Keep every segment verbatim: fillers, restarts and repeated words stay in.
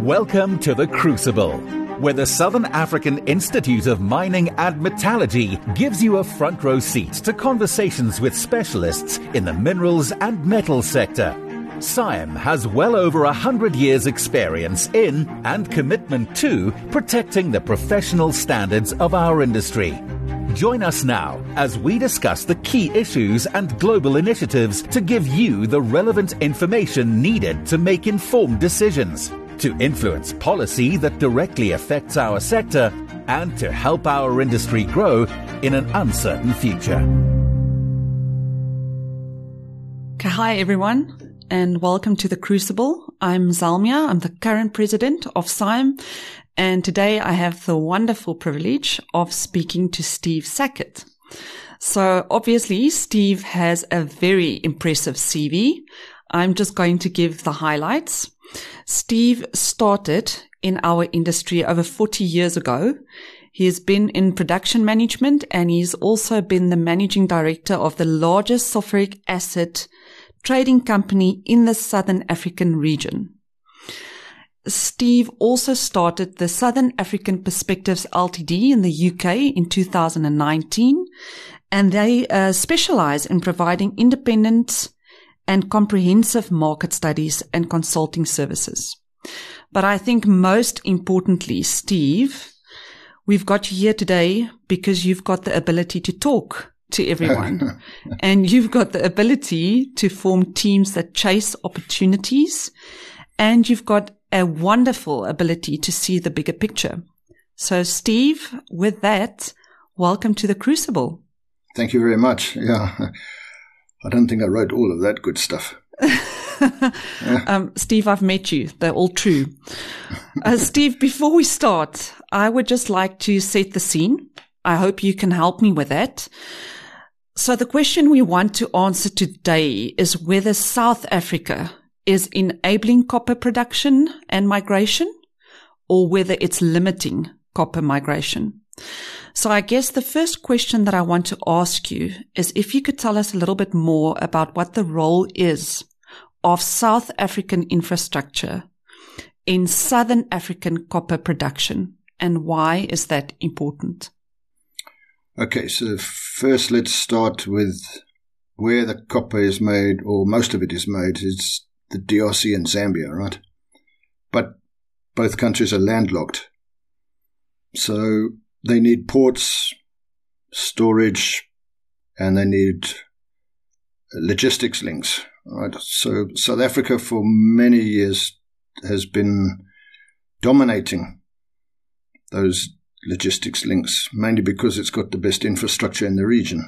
Welcome to The Crucible, where the Southern African Institute of Mining and Metallurgy gives you a front row seat to conversations with specialists in the minerals and metal sector. S I M has well over a hundred years experience in and commitment to protecting the professional standards of our industry. Join us now as we discuss the key issues and global initiatives to give you the relevant information needed to make informed decisions, to influence policy that directly affects our sector, and to help our industry grow in an uncertain future. Okay, hi everyone, and welcome to The Crucible. I'm Zalmia. I'm the current president of S I M, and today I have the wonderful privilege of speaking to Steve Sackett. So obviously Steve has a very impressive C V. I'm just going to give the highlights. Steve started in our industry over forty years ago. He has been in production management, and he's also been the managing director of the largest sulfuric acid trading company in the Southern African region. Steve also started the Southern African Perspectives Limited in the U K in two thousand nineteen, and they uh, specialize in providing independent and comprehensive market studies and consulting services. But I think most importantly, Steve, we've got you here today because you've got the ability to talk to everyone and you've got the ability to form teams that chase opportunities, and you've got a wonderful ability to see the bigger picture. So Steve, with that, welcome to The Crucible. Thank you very much. Yeah. I don't think I wrote all of that good stuff. yeah. um, Steve, I've met you. They're all true. Uh, Steve, before we start, I would just like to set the scene. I hope you can help me with that. So the question we want to answer today is whether South Africa is enabling copper production and migration, or whether it's limiting copper migration. So I guess the first question that I want to ask you is if you could tell us a little bit more about what the role is of South African infrastructure in Southern African copper production, and why is that important? Okay, so first let's start with where the copper is made, or most of it is made, is the D R C and Zambia, right? But both countries are landlocked. So they need ports, storage, and they need logistics links, right? So South Africa for many years has been dominating those logistics links, mainly because it's got the best infrastructure in the region.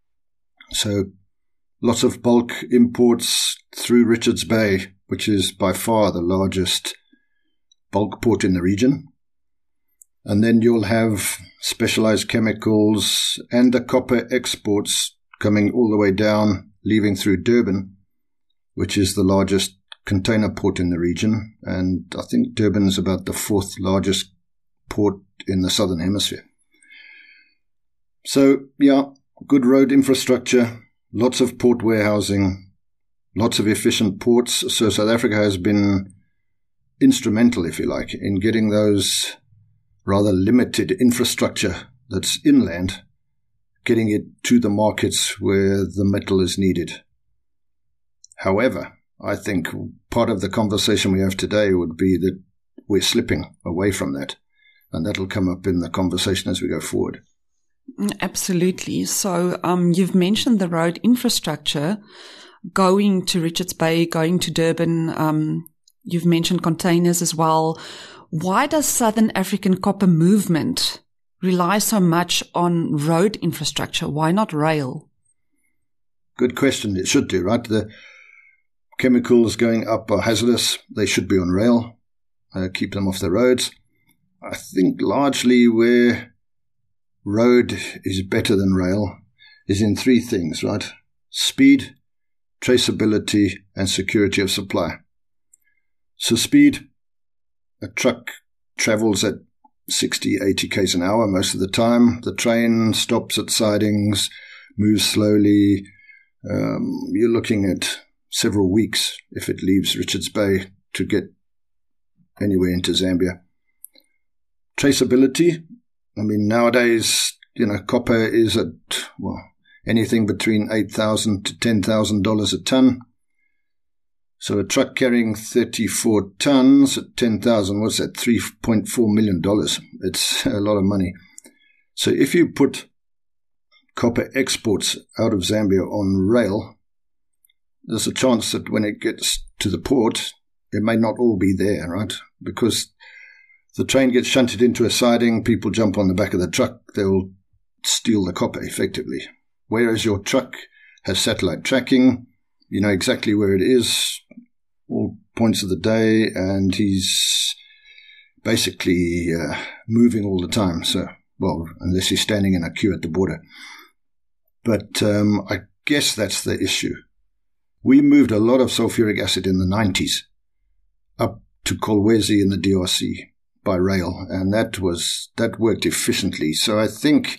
So lots of bulk imports through Richards Bay, which is by far the largest bulk port in the region. And then you'll have specialized chemicals and the copper exports coming all the way down, leaving through Durban, which is the largest container port in the region. And I think Durban is about the fourth largest port in the Southern Hemisphere. So, yeah, good road infrastructure, lots of port warehousing, lots of efficient ports. So South Africa has been instrumental, if you like, in getting those rather limited infrastructure that's inland, getting it to the markets where the metal is needed. However, I think part of the conversation we have today would be that we're slipping away from that, and that'll come up in the conversation as we go forward. Absolutely. So um, you've mentioned the road infrastructure going to Richards Bay, going to Durban. Um, you've mentioned containers as well. Why does Southern African copper movement rely so much on road infrastructure? Why not rail? Good question. It should do, right? The chemicals going up are hazardous. They should be on rail. Uh, keep them off the roads. I think largely where road is better than rail is in three things, right? Speed, traceability, and security of supply. So speed, a truck travels at sixty, eighty k's an hour most of the time. The train stops at sidings, moves slowly. Um, you're looking at several weeks if it leaves Richards Bay to get anywhere into Zambia. Traceability, I mean, nowadays, you know, copper is at, well, anything between eight thousand dollars to ten thousand dollars a ton. So a truck carrying thirty-four tons at ten thousand, what's that, three point four million dollars. It's a lot of money. So if you put copper exports out of Zambia on rail, there's a chance that when it gets to the port, it may not all be there, right? Because the train gets shunted into a siding, people jump on the back of the truck, they'll steal the copper effectively. Whereas your truck has satellite tracking, you know exactly where it is, all points of the day, and he's basically uh, moving all the time. So, well, unless he's standing in a queue at the border. But um, I guess that's the issue. We moved a lot of sulfuric acid in the nineties up to Kolwezi in the D R C by rail, and that was that worked efficiently. So I think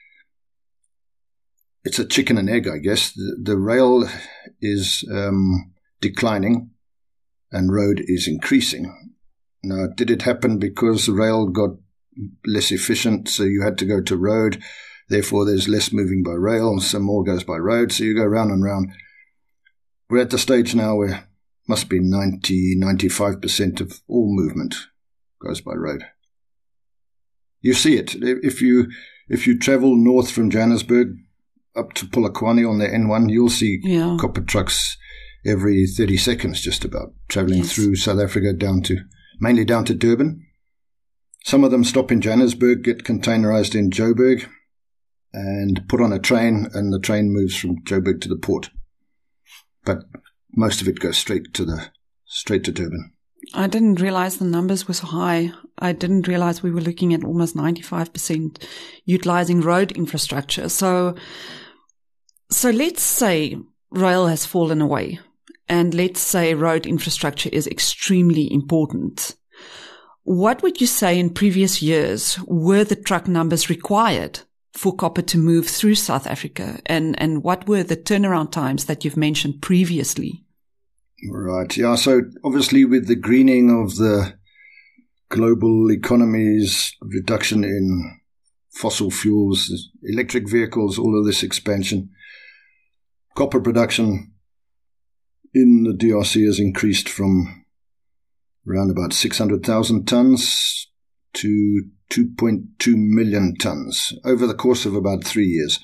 it's a chicken and egg, I guess. The, the rail is um, declining and road is increasing. Now, did it happen because the rail got less efficient, so you had to go to road, therefore there's less moving by rail, and some more goes by road, so you go round and round. We're at the stage now where must be ninety, ninety-five percent of all movement goes by road. You see it. If you if you travel north from Johannesburg up to Polokwane on the N one, you'll see yeah. copper trucks every thirty seconds just about, travelling yes. through South Africa down to, mainly down to Durban. Some of them stop in Johannesburg, get containerized in Joburg, and put on a train, and the train moves from Joburg to the port. But most of it goes straight to the straight to Durban. I didn't realize the numbers were so high. I didn't realize we were looking at almost ninety-five percent utilizing road infrastructure. So, so let's say rail has fallen away, and let's say road infrastructure is extremely important. What would you say in previous years were the truck numbers required for copper to move through South Africa, and, and what were the turnaround times that you've mentioned previously? Right, yeah, so obviously with the greening of the global economies, reduction in fossil fuels, electric vehicles, all of this expansion, copper production in the D R C has increased from around about six hundred thousand tons to two point two million tons over the course of about three years.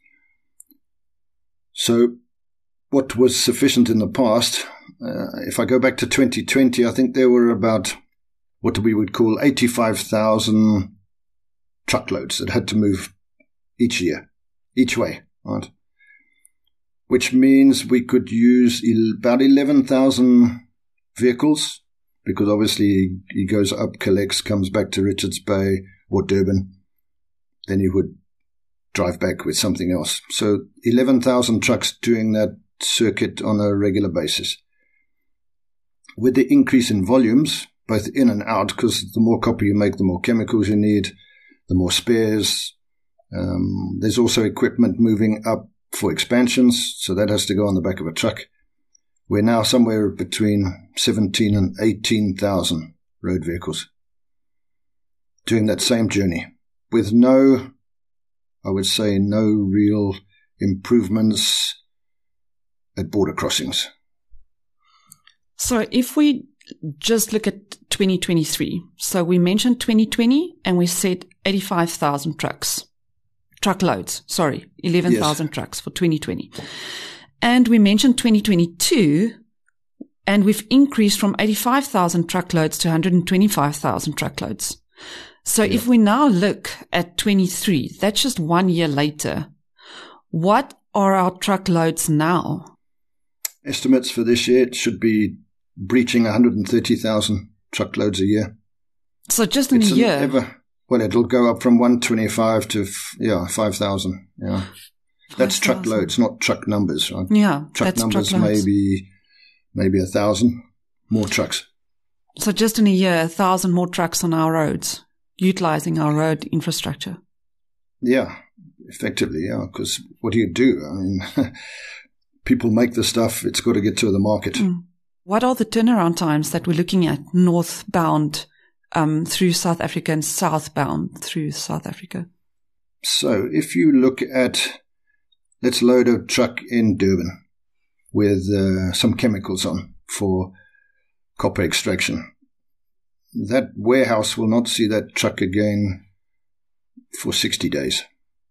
So what was sufficient in the past, uh, if I go back to twenty twenty, I think there were about what we would call eighty-five thousand truckloads that had to move each year, each way, right? Which means we could use about eleven thousand vehicles, because obviously he goes up, collects, comes back to Richards Bay or Durban. Then he would drive back with something else. So eleven thousand trucks doing that circuit on a regular basis. With the increase in volumes, both in and out, because the more copper you make, the more chemicals you need, the more spares. Um, there's also equipment moving up for expansions, so that has to go on the back of a truck. We're now somewhere between seventeen and eighteen thousand road vehicles doing that same journey with no, I would say, no real improvements at border crossings. So if we just look at twenty twenty-three, so we mentioned twenty twenty and we said eighty-five thousand trucks, truckloads, sorry, eleven thousand yes. trucks for twenty twenty. And we mentioned twenty twenty-two, and we've increased from eighty-five thousand truckloads to one hundred twenty-five thousand truckloads. So yeah. if we now look at twenty-three, that's just one year later. What are our truckloads now? Estimates for this year, it should be breaching one hundred thirty thousand truckloads a year. So just in it's a year? Ever, well, it'll go up from one hundred twenty-five to, yeah, five thousand, yeah. That's truckloads, not truck numbers, right? Yeah, truck that's numbers truckloads. maybe maybe a thousand more trucks. So just in a year, a thousand more trucks on our roads, utilizing our road infrastructure. Yeah, effectively, yeah. Because what do you do? I mean, people make the stuff; it's got to get to the market. Mm. What are the turnaround times that we're looking at northbound um, through South Africa and southbound through South Africa? So if you look at, let's load a truck in Durban with uh, some chemicals on for copper extraction. That warehouse will not see that truck again for sixty days.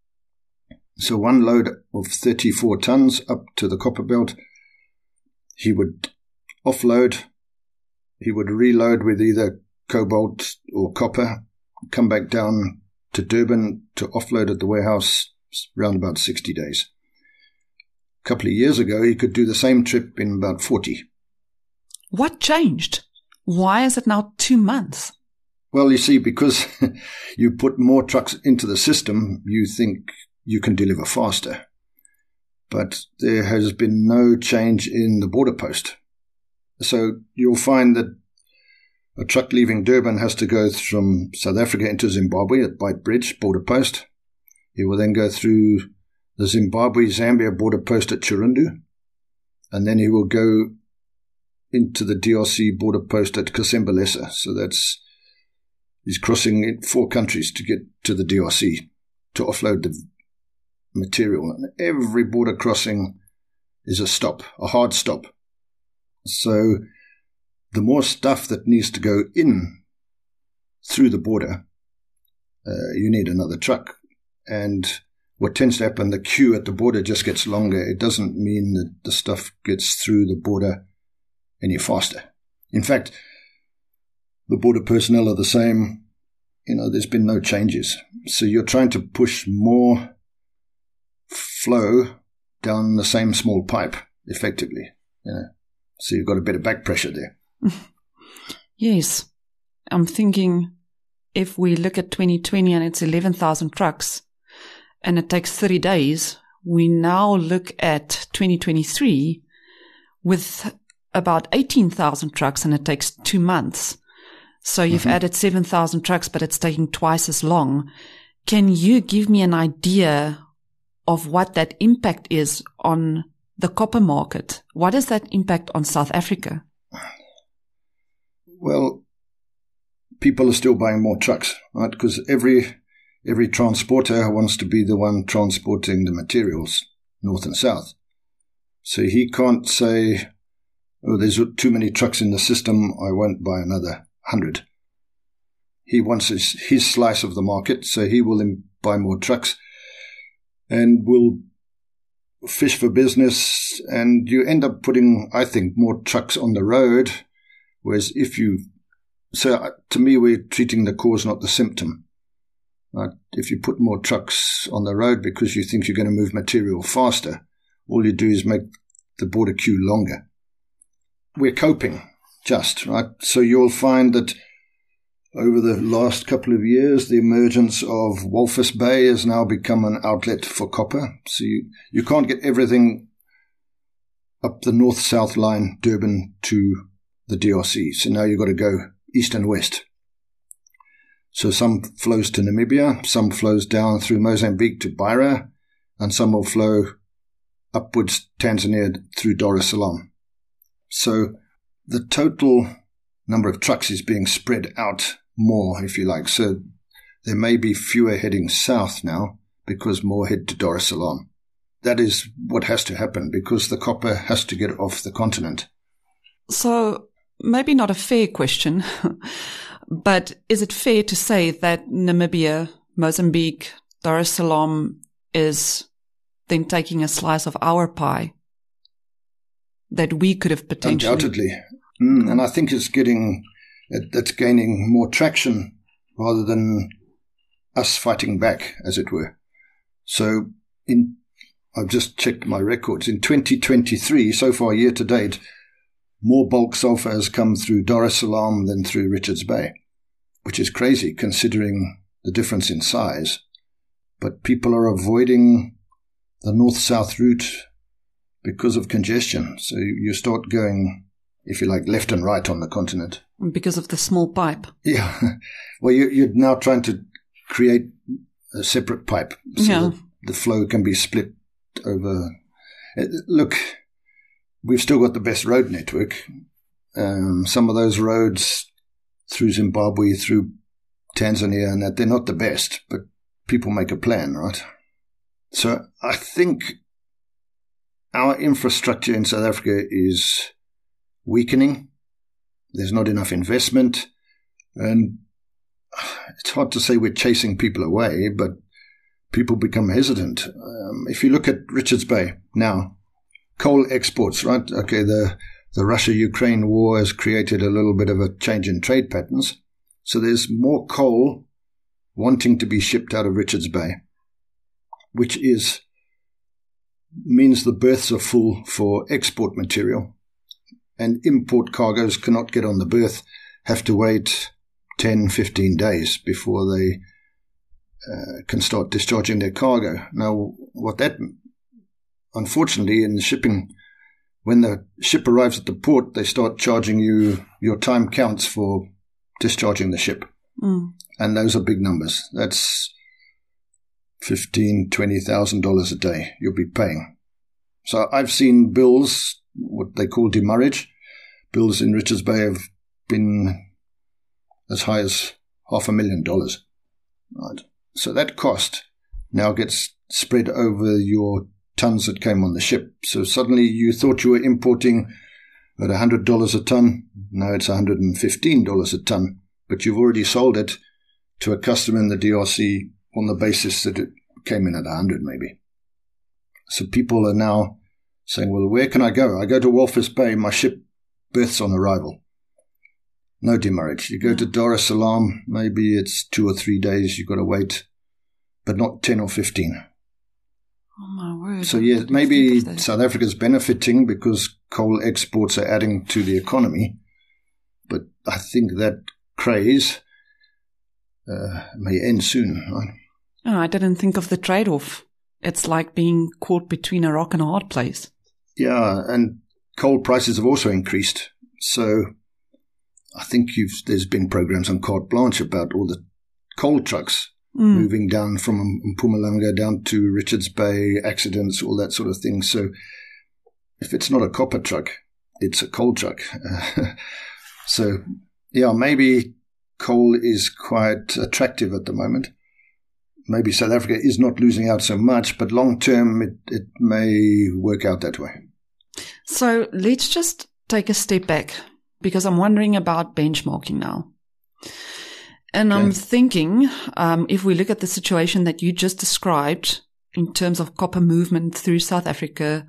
So one load of thirty-four tons up to the copper belt, he would offload, he would reload with either cobalt or copper, come back down to Durban to offload at the warehouse around about sixty days. A couple of years ago, he could do the same trip in about forty. What changed? Why is it now two months? Well, you see, because you put more trucks into the system, you think you can deliver faster. But there has been no change in the border post. So you'll find that a truck leaving Durban has to go from South Africa into Zimbabwe at Beitbridge border post. He will then go through the Zimbabwe-Zambia border post at Chirundu, and then he will go into the D R C border post at Kasembalesa. So that's, he's crossing four countries to get to the D R C to offload the material. And every border crossing is a stop, a hard stop. So the more stuff that needs to go in through the border, uh, you need another truck. And what tends to happen, the queue at the border just gets longer. It doesn't mean that the stuff gets through the border any faster. In fact, the border personnel are the same. You know, there's been no changes. So you're trying to push more flow down the same small pipe, effectively. You know, so you've got a bit of back pressure there. Yes. I'm thinking if we look at twenty twenty and it's eleven thousand trucks and it takes thirty days, we now look at twenty twenty-three with about eighteen thousand trucks and it takes two months. So you've mm-hmm. added seven thousand trucks, but it's taking twice as long. Can you give me an idea of what that impact is on the copper market? What is that impact on South Africa? Well, people are still buying more trucks, right? Because every every transporter wants to be the one transporting the materials north and south. So he can't say, oh, there's too many trucks in the system, I won't buy another hundred. He wants his, his slice of the market, so he will buy more trucks and will fish for business, and you end up putting, I think, more trucks on the road. Whereas if you, so to me, we're treating the cause, not the symptom. Right? If you put more trucks on the road because you think you're going to move material faster, all you do is make the border queue longer. We're coping, just, right? So you'll find that over the last couple of years, the emergence of Walvis Bay has now become an outlet for copper. So you, you can't get everything up the north-south line, Durban to the D R C. So now you've got to go east and west. So some flows to Namibia, some flows down through Mozambique to Beira, and some will flow upwards Tanzania through Dar es Salaam. So the total number of trucks is being spread out more, if you like. So there may be fewer heading south now because more head to Dar es Salaam. That is what has to happen because the copper has to get off the continent. So maybe not a fair question, but is it fair to say that Namibia, Mozambique, Dar es Salaam is then taking a slice of our pie that we could have potentially... Undoubtedly. Mm, and I think it's getting, it's gaining more traction rather than us fighting back, as it were. So in, I've just checked my records. In twenty twenty-three, so far year to date, more bulk sulfur has come through Dar es Salaam than through Richards Bay, which is crazy considering the difference in size. But people are avoiding the north-south route because of congestion. So you start going, if you like, left and right on the continent. Because of the small pipe. Yeah. Well, you, you're now trying to create a separate pipe so yeah. that the flow can be split over. Look, we've still got the best road network, Um, some of those roads through Zimbabwe, through Tanzania, and that, they're not the best, but people make a plan, right? So I think our infrastructure in South Africa is weakening. There's not enough investment, and it's hard to say we're chasing people away, but people become hesitant. Um, if you look at Richards Bay now, coal exports, right? Okay, the, the Russia-Ukraine war has created a little bit of a change in trade patterns. So there's more coal wanting to be shipped out of Richards Bay, which is means the berths are full for export material, and import cargoes cannot get on the berth, have to wait ten, fifteen days before they uh, can start discharging their cargo. Now, what that, unfortunately, in the shipping, when the ship arrives at the port, they start charging you, your time counts for discharging the ship. Mm. And those are big numbers. That's fifteen thousand dollars, twenty thousand dollars a day you'll be paying. So I've seen bills, what they call demurrage. Bills in Richards Bay have been as high as half a million dollars. Right. So that cost now gets spread over your tons that came on the ship. So suddenly you thought you were importing at one hundred dollars a ton. Now it's one hundred fifteen dollars a ton. But you've already sold it to a customer in the D R C on the basis that it came in at one hundred maybe. So people are now saying, well, where can I go? I go to Walvis Bay, my ship berths on arrival. No demurrage. You go to Dar es Salaam, maybe it's two or three days you've got to wait, but not ten or fifteen. Oh, my word. So, yeah, maybe South Africa's benefiting because coal exports are adding to the economy, but I think that craze uh, may end soon, right? Oh, I didn't think of the trade-off. It's like being caught between a rock and a hard place. Yeah, and coal prices have also increased. So I think you've, there's been programs on Carte Blanche about all the coal trucks mm. moving down from Mpumalanga down to Richards Bay, accidents, all that sort of thing. So if it's not a copper truck, it's a coal truck. So, yeah, maybe coal is quite attractive at the moment. Maybe South Africa is not losing out so much, but long term it, it may work out that way. So let's just take a step back, because I'm wondering about benchmarking now. And okay. I'm thinking, um, if we look at the situation that you just described in terms of copper movement through South Africa,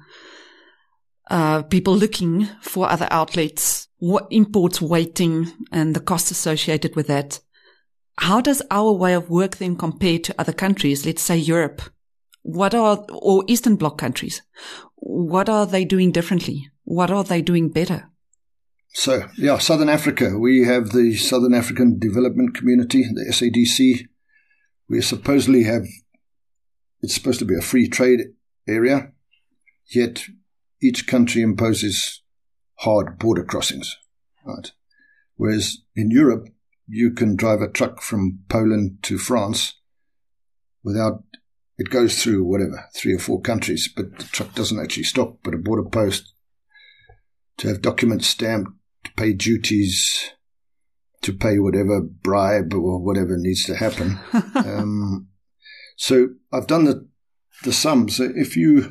uh, people looking for other outlets, what imports waiting and the costs associated with that. How does our way of work then compare to other countries, let's say Europe? What are, or Eastern Bloc countries? What are they doing differently? What are they doing better? So, yeah, Southern Africa. We have the Southern African Development Community, the S A D C. We supposedly have, it's supposed to be a free trade area, yet each country imposes hard border crossings, right? Whereas in Europe, you can drive a truck from Poland to France without, it goes through whatever, three or four countries, but the truck doesn't actually stop at a border post to have documents stamped, to pay duties, to pay whatever bribe or whatever needs to happen. um, so I've done the, the sums. If you,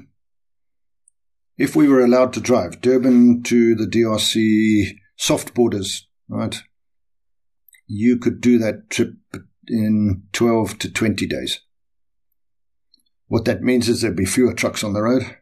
if we were allowed to drive Durban to the D R C, soft borders, right? You could do that trip in twelve to twenty days. What that means is there'd be fewer trucks on the road.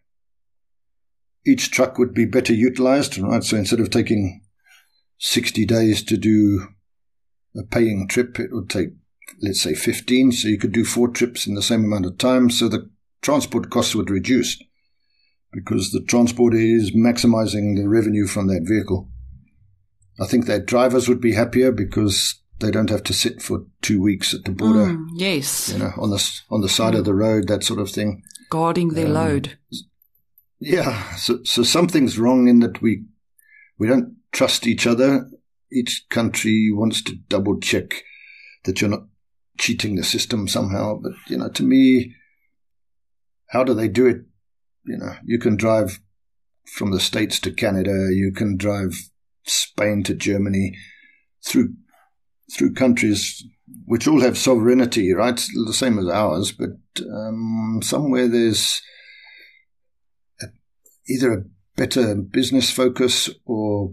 Each truck would be better utilized, right? So instead of taking sixty days to do a paying trip, it would take, let's say, fifteen. So you could do four trips in the same amount of time. So the transport costs would reduce because the transporter is maximizing the revenue from that vehicle. I think that drivers would be happier because they don't have to sit for two weeks at the border. Mm, yes. You know, on the, on the side mm. of the road, that sort of thing. Guarding their um, load. Yeah. So, so something's wrong in that we, we don't trust each other. Each country wants to double check that you're not cheating the system somehow. But, you know, to me, how do they do it? You know, you can drive from the States to Canada. You can drive Spain to Germany, through through countries which all have sovereignty, right? The same as ours, but um, somewhere there's a, either a better business focus or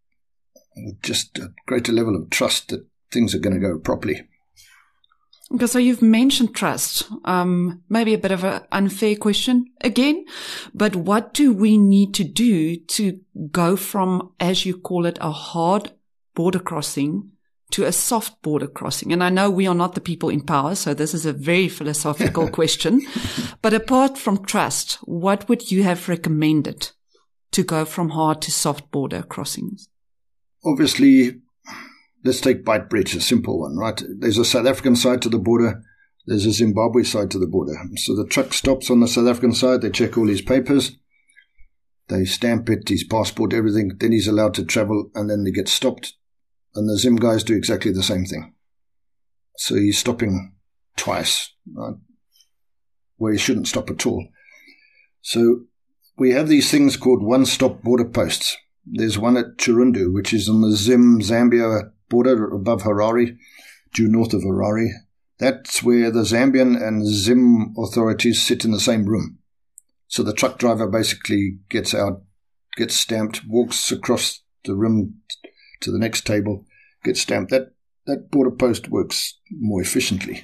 just a greater level of trust that things are going to go properly. Okay, so you've mentioned trust. Um, maybe a bit of an unfair question again, but what do we need to do to go from, as you call it, a hard border crossing to a soft border crossing? And I know we are not the people in power, so this is a very philosophical question. But apart from trust, what would you have recommended to go from hard to soft border crossings? Obviously, let's take Beitbridge, a simple one, right? There's a South African side to the border. There's a Zimbabwe side to the border. So the truck stops on the South African side. They check all his papers. They stamp it, his passport, everything. Then he's allowed to travel, and then they get stopped. And the Zim guys do exactly the same thing. So he's stopping twice, right? Where he shouldn't stop at all. So we have these things called one-stop border posts. There's one at Chirundu, which is on the Zim-Zambia border above Harare, due north of Harare. That's where the Zambian and Zim authorities sit in the same room. So the truck driver basically gets out, gets stamped, walks across the room to the next table, gets stamped. That, that border post works more efficiently.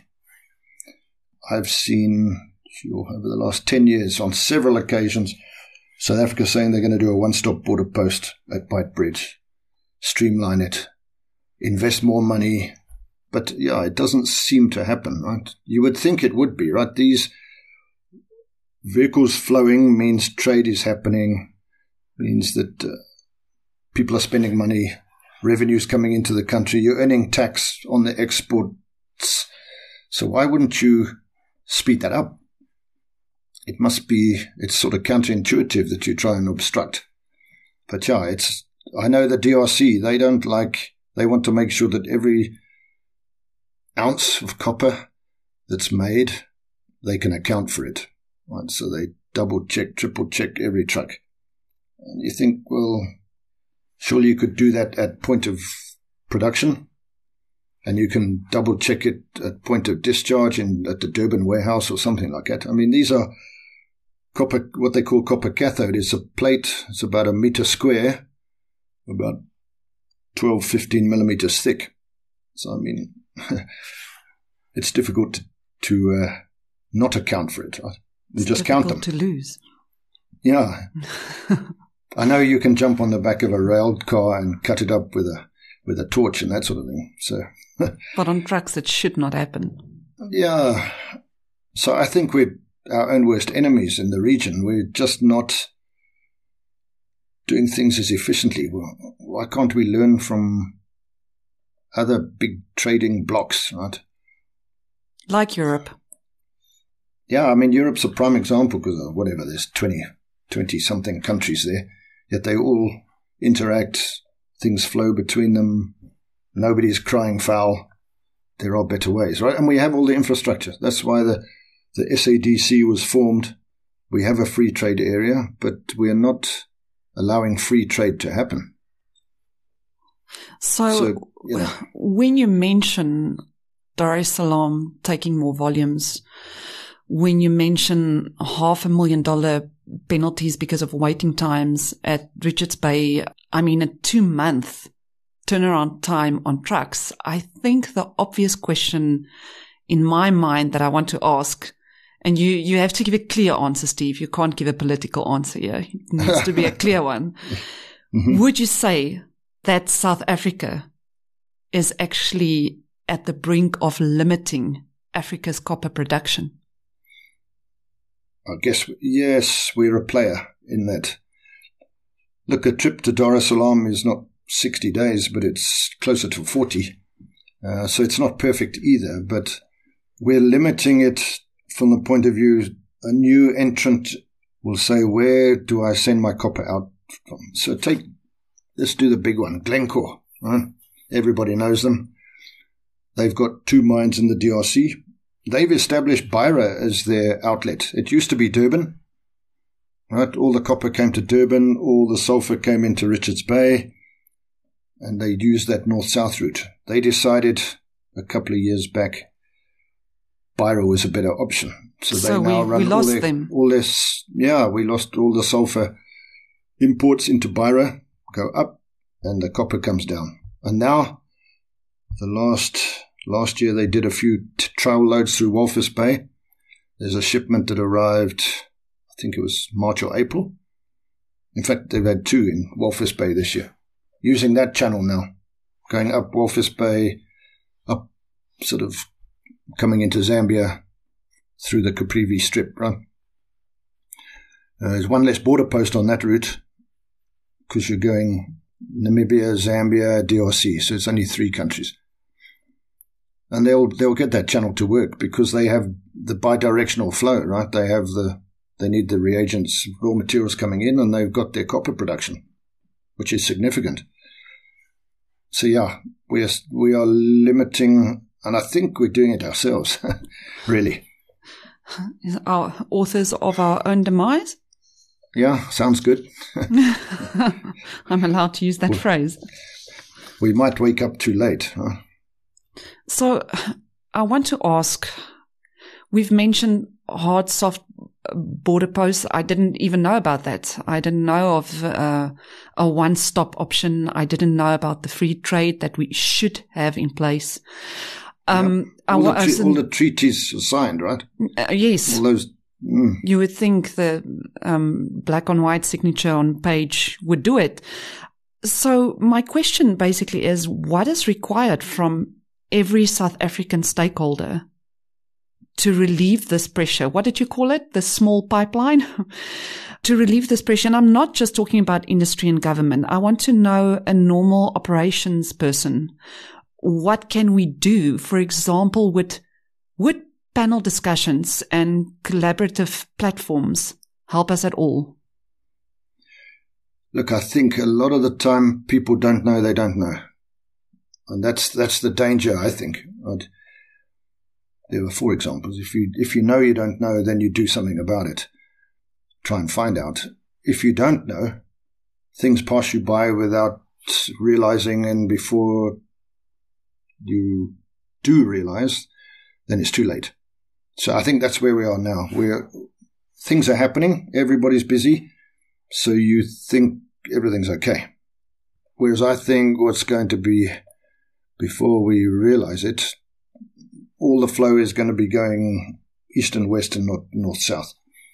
I've seen, sure, over the last ten years, on several occasions, South Africa saying they're going to do a one-stop border post at Beitbridge, streamline it, invest more money. But, yeah, it doesn't seem to happen, right? You would think it would be, right? These vehicles flowing means trade is happening, means that uh, people are spending money, revenue's coming into the country, you're earning tax on the exports. So why wouldn't you speed that up? It must be, it's sort of counterintuitive that you try and obstruct. But yeah, it's, I know the D R C, they don't like, they want to make sure that every ounce of copper that's made, they can account for it. Right? So they double check, triple check every truck. And you think, well, surely you could do that at point of production, and you can double check it at point of discharge in at the Durban warehouse or something like that. I mean, these are copper, what they call copper cathode. It's a plate. It's about a meter square, about twelve, fifteen millimeters thick. So, I mean, it's difficult to, to uh, not account for it, right? And it's just count them. To lose. Yeah. I know you can jump on the back of a railed car and cut it up with a with a torch and that sort of thing. So, but on trucks, it should not happen. Yeah. So I think we're our own worst enemies in the region. We're just not doing things as efficiently. Well, why can't we learn from other big trading blocks, right? Like Europe. Yeah, I mean, Europe's a prime example because of whatever, there's twenty, twenty-something countries there, yet they all interact, things flow between them, nobody's crying foul. There are better ways, right? And we have all the infrastructure. That's why the, the S A D C was formed. We have a free trade area, but we are not allowing free trade to happen. So, so you know, when you mention Dar es Salaam taking more volumes, when you mention half a million dollar penalties because of waiting times at Richards Bay, I mean, a two month turnaround time on trucks, I think the obvious question in my mind that I want to ask, and you, you have to give a clear answer, Steve. You can't give a political answer here. It needs to be a clear one. Mm-hmm. Would you say that South Africa is actually at the brink of limiting Africa's copper production? I guess, yes, we're a player in that. Look, a trip to Dar es Salaam is not sixty days, but it's closer to forty. Uh, so it's not perfect either, but we're limiting it from the point of view, a new entrant will say, where do I send my copper out from? So take, let's do the big one, Glencore. Right? Everybody knows them. They've got two mines in the D R C. They've established Beira as their outlet. It used to be Durban. Right? All the copper came to Durban. All the sulfur came into Richards Bay. and they used that north-south route. They decided a couple of years back Beira was a better option. So, So they now we- run we lost all their, them. all this. Yeah, we lost all the sulfur imports into Beira, go up, and the copper comes down. And now, the last last year they did a few t- trail loads through Walvis Bay. There's a shipment that arrived, I think it was March or April. In fact, they've had two in Walvis Bay this year. Using that channel now, going up Walvis Bay, up sort of coming into Zambia through the Caprivi Strip, right? Uh, there's one less border post on that route because you're going Namibia, Zambia, D R C, so it's only three countries. And they'll they'll get that channel to work because they have the bidirectional flow, right? They have the they need the reagents, raw materials coming in, and they've got their copper production, which is significant. So yeah, we are we are limiting, and I think we're doing it ourselves, really. Are authors of our own demise? Yeah, sounds good. I'm allowed to use that phrase. We might wake up too late. Huh? So I want to ask, we've mentioned hard, soft border posts. I didn't even know about that. I didn't know of uh, a one-stop option. I didn't know about the free trade that we should have in place. Um, yeah. all, I, the I was tre- in, all the treaties are signed, right? uh, yes. All those. Mm. You would think the um, black on white signature on page would do it. So my question basically is, what is required from every South African stakeholder to relieve this pressure? What did you call it? The small pipeline? To relieve this pressure. And I'm not just talking about industry and government. I want to know a normal operations person. What can we do, for example, with, would panel discussions and collaborative platforms help us at all? Look, I think a lot of the time people don't know they don't know. And that's that's the danger, I think. Right? There are four examples. If you if you know you don't know, then you do something about it. Try and find out. If you don't know, things pass you by without realizing, and before you do realize, then it's too late. So I think that's where we are now. We're things are happening. Everybody's busy. So you think everything's okay. Whereas I think what's going to be, before we realize it, all the flow is going to be going east and west and north, north south.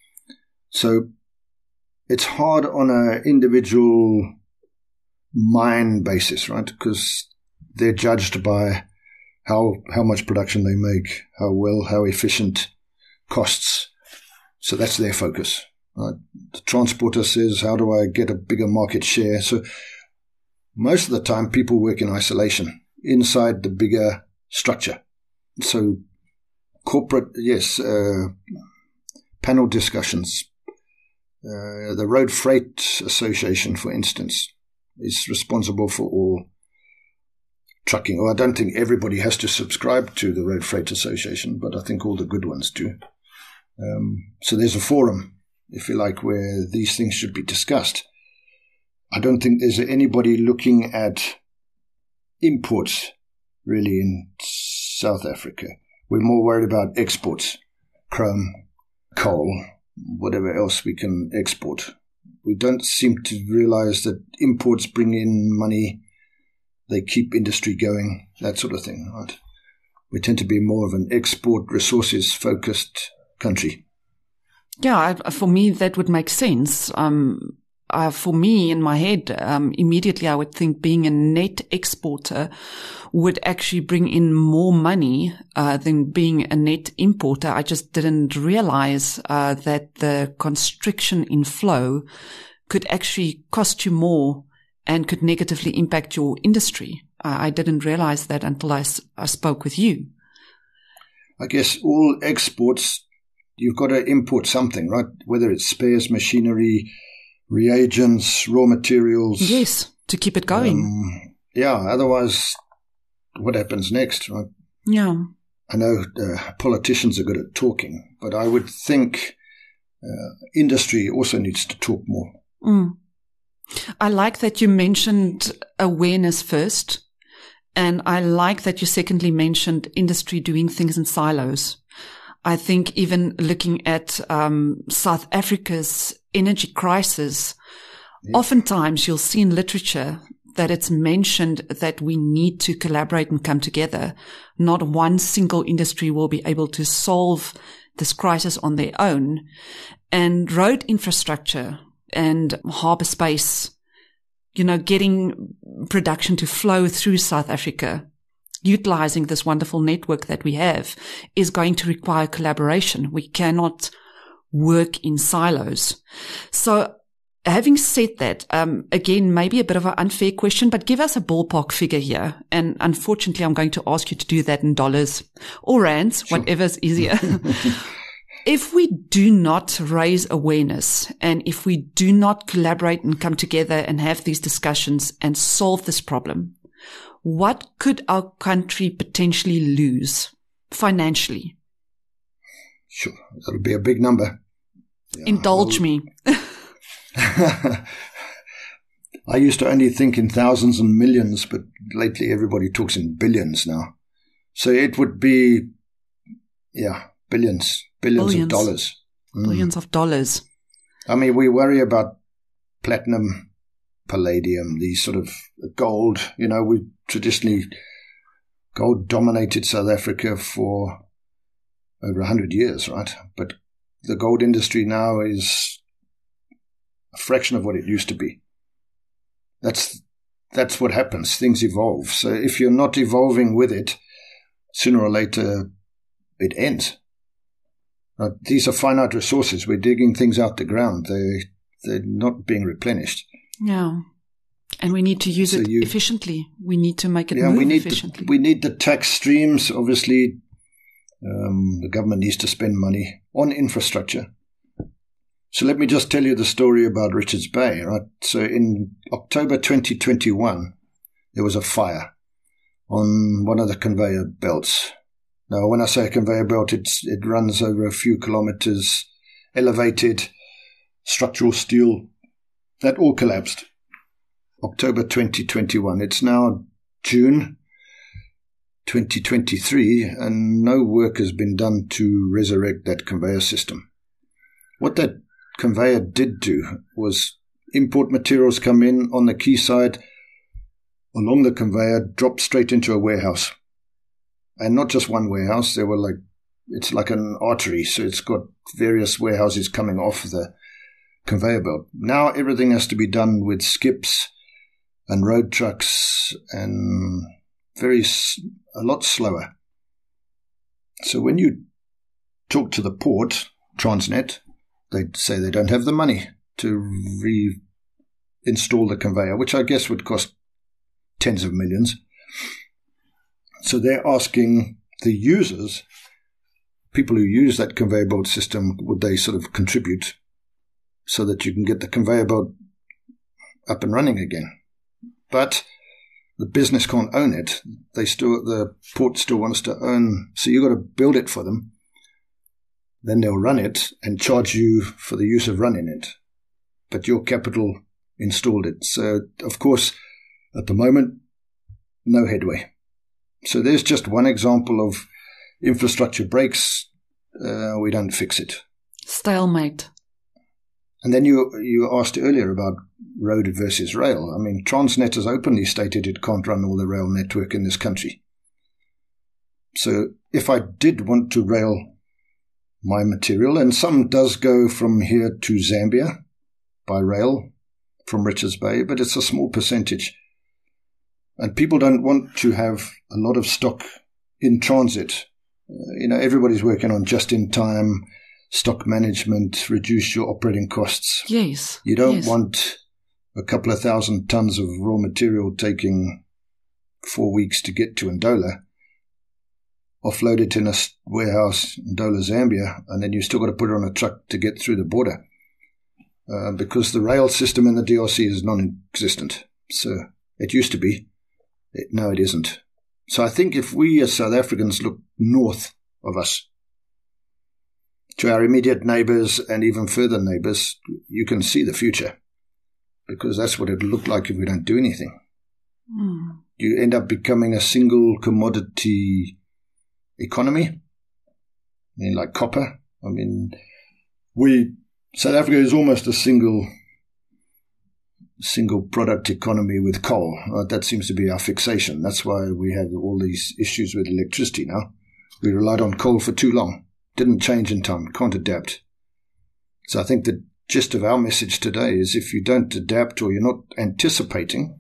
So it's hard on an individual mine basis, right? Because they're judged by how how much production they make, how well, how efficient, costs. So that's their focus. Right? The transporter says, how do I get a bigger market share? So most of the time people work in isolation inside the bigger structure. So corporate, yes, uh, panel discussions. Uh, the Road Freight Association, for instance, is responsible for all trucking. Well, I don't think everybody has to subscribe to the Road Freight Association, but I think all the good ones do. Um, so there's a forum, if you like, where these things should be discussed. I don't think there's anybody looking at imports really in South Africa. We're more worried about exports, chrome, coal, whatever else we can export. We don't seem to realize that imports bring in money, they keep industry going, that sort of thing, right? We tend to be more of an export resources focused country. Yeah, I, for me, that would make sense. Um, uh, for me, in my head, um, immediately I would think being a net exporter would actually bring in more money uh, than being a net importer. I just didn't realize uh, that the constriction in flow could actually cost you more and could negatively impact your industry. Uh, I didn't realize that until I, s- I spoke with you. I guess all exports, you've got to import something, right? Whether it's spares, machinery, reagents, raw materials. Yes, to keep it going. Um, yeah, otherwise, what happens next, right? Yeah. I know uh, politicians are good at talking, but I would think uh, industry also needs to talk more. Mm. I like that you mentioned awareness first. And I like that you secondly mentioned industry doing things in silos. I think even looking at um, South Africa's energy crisis, yeah. Oftentimes you'll see in literature that it's mentioned that we need to collaborate and come together. Not one single industry will be able to solve this crisis on their own. And road infrastructure and harbour space, you know, getting production to flow through South Africa, utilizing this wonderful network that we have, is going to require collaboration. We cannot work in silos. So having said that, um, again, maybe a bit of an unfair question, but give us a ballpark figure here. And unfortunately, I'm going to ask you to do that in dollars or rands, sure. Whatever's easier. If we do not raise awareness and if we do not collaborate and come together and have these discussions and solve this problem, what could our country potentially lose financially? Sure, that'll be a big number. Yeah, Indulge well, me. I used to only think in thousands and millions, but lately everybody talks in billions now. So it would be, yeah, billions. Billions, billions of dollars. Mm. Billions of dollars. I mean, we worry about platinum, palladium, these sort of gold. You know, we traditionally, gold dominated South Africa for over one hundred years, right? But the gold industry now is a fraction of what it used to be. That's, that's what happens. Things evolve. So if you're not evolving with it, sooner or later it ends. Uh, these are finite resources. We're digging things out the ground. They, they're not being replenished. Yeah. And we need to use so it you, efficiently. We need to make it yeah, move we need efficiently. The, we need the tax streams. Obviously, um, the government needs to spend money on infrastructure. So let me just tell you the story about Richards Bay. Right. So in October twenty twenty-one, there was a fire on one of the conveyor belts. Now, when I say a conveyor belt, it's, it runs over a few kilometers, elevated, structural steel. That all collapsed. October twenty twenty-one. It's now June twenty twenty-three, and no work has been done to resurrect that conveyor system. What that conveyor did do was import materials come in on the quayside, along the conveyor, drop straight into a warehouse. And not just one warehouse, there were like, it's like an artery, so it's got various warehouses coming off the conveyor belt. Now everything has to be done with skips and road trucks and very, a lot slower. So when you talk to the port, Transnet, they say they don't have the money to reinstall the conveyor, which I guess would cost tens of millions. So they're asking the users, people who use that conveyor belt system, would they sort of contribute so that you can get the conveyor belt up and running again? But the business can't own it. They still, the port still wants to own, so you've got to build it for them. Then they'll run it and charge you for the use of running it. But your capital installed it. So, of course, at the moment, no headway. So there's just one example of infrastructure breaks. Uh, we don't fix it. Stalemate. And then you you asked earlier about road versus rail. I mean, Transnet has openly stated it can't run all the rail network in this country. So if I did want to rail my material, and some does go from here to Zambia by rail from Richards Bay, but it's a small percentage. And people don't want to have a lot of stock in transit. Uh, you know, everybody's working on just-in-time stock management, reduce your operating costs. Yes. You don't yes. want a couple of thousand tons of raw material taking four weeks to get to Ndola, offload it in a warehouse in Ndola, Zambia, and then you've still got to put it on a truck to get through the border. Uh, because the rail system in the D R C is non-existent. So it used to be. It, no, it isn't. So I think if we as South Africans look north of us, to our immediate neighbours and even further neighbours, you can see the future. because that's what it'll look like if we don't do anything. Mm. You end up becoming a single commodity economy, I mean, like copper. I mean, we South Africa is almost a single single product economy with coal. Uh, that seems to be our fixation. That's why we have all these issues with electricity now. We relied on coal for too long. Didn't change in time. Can't adapt. So I think the gist of our message today is if you don't adapt or you're not anticipating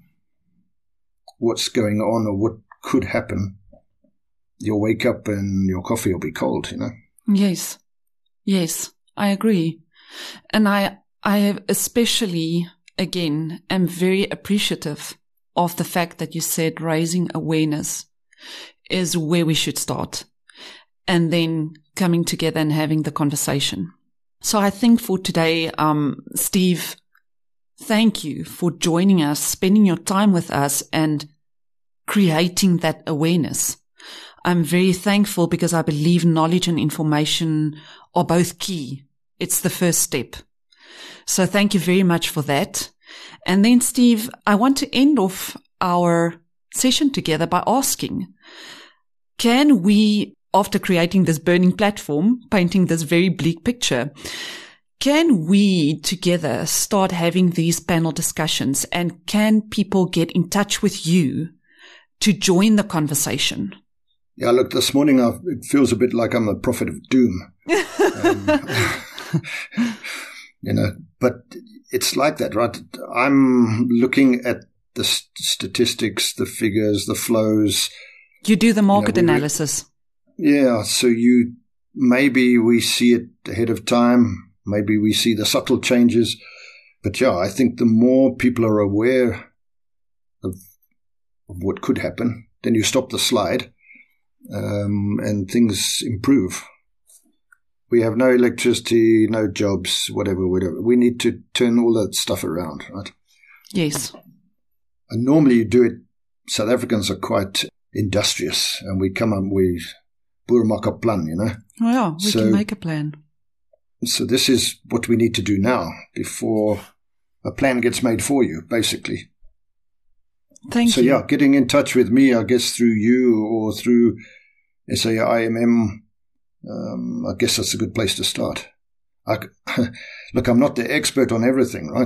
what's going on or what could happen, you'll wake up and your coffee will be cold, you know? Yes. Yes, I agree. And I, I especially, again, am very appreciative of the fact that you said raising awareness is where we should start, and then coming together and having the conversation. So I think for today, um, Steve, thank you for joining us, spending your time with us and creating that awareness. I'm very thankful because I believe knowledge and information are both key. It's the first step. So thank you very much for that. And then, Steve, I want to end off our session together by asking, can we, after creating this burning platform, painting this very bleak picture, can we together start having these panel discussions, and can people get in touch with you to join the conversation? Yeah, look, this morning I, it feels a bit like I'm a prophet of doom. um, you know, but it's like that, right? I'm looking at the st- statistics, the figures, the flows. You do the market you know, analysis. Yeah, so you maybe we see it ahead of time. Maybe we see the subtle changes. But yeah, I think the more people are aware of, of what could happen, then you stop the slide. Um, and things improve. We have no electricity, no jobs, whatever, whatever. We need to turn all that stuff around, right? Yes. And normally you do it, South Africans are quite industrious, and we come up, we boer maak 'n plan, you know? Oh yeah, we so, can make a plan. So this is what we need to do now before a plan gets made for you, basically. Thank so, you. So yeah, getting in touch with me, I guess through you or through S A I M M, um, I guess that's a good place to start. I, look, I'm not the expert on everything, right?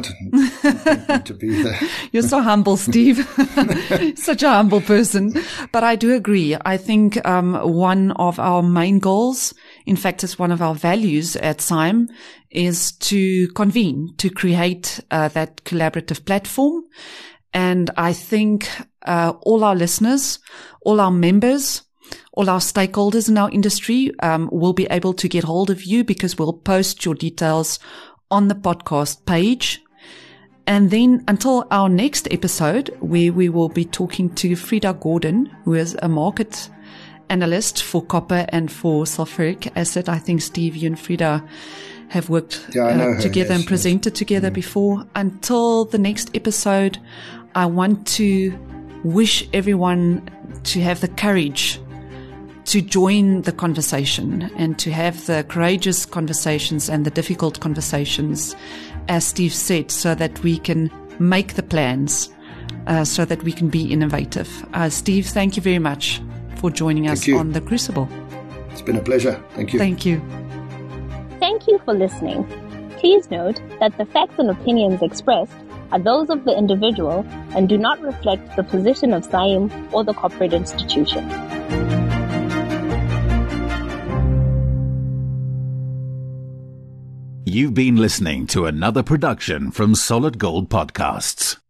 to be there. You're so humble, Steve. Such a humble person. But I do agree. I think um, one of our main goals, in fact, it's one of our values at S I M, is to convene, to create uh, that collaborative platform. And I think uh, all our listeners, all our members, all our stakeholders in our industry um, will be able to get hold of you, because we'll post your details on the podcast page. And then until our next episode, where we will be talking to Frida Gordon, who is a market analyst for copper and for sulfuric acid. I think, Steve, you and Frida have worked yeah, I know uh, her, together yes, and presented yes. together mm. before. Until the next episode, I want to wish everyone to have the courage to join the conversation and to have the courageous conversations and the difficult conversations, as Steve said, so that we can make the plans, uh, so that we can be innovative. Uh, Steve, thank you very much for joining us on The Crucible. It's been a pleasure. Thank you. Thank you. Thank you for listening. Please note that the facts and opinions expressed are those of the individual and do not reflect the position of S I M or the corporate institution. You've been listening to another production from Solid Gold Podcasts.